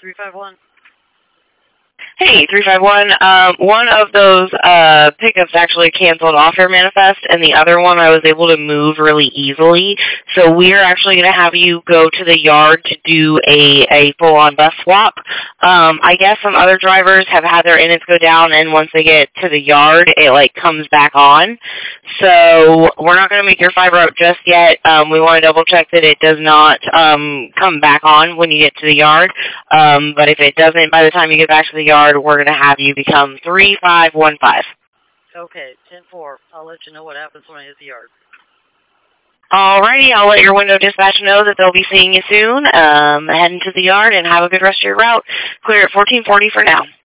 351. Hey, 351. One of those pickups actually canceled off your manifest, and the other one I was able to move really easily. So we are actually going to have you go to the yard to do a full-on bus swap. I guess some other drivers have had their innards go down, and once they get to the yard, it comes back on. So we're not going to make your fiber up just yet. We want to double check that it does not come back on when you get to the yard. But if it doesn't, by the time you get back to the yard, we're going to have you become 3515. Okay, 10-4. I'll let you know what happens when I hit the yard. Alrighty, I'll let your window dispatch know that they'll be seeing you soon. Head into the yard and have a good rest of your route. Clear at 1440 for now.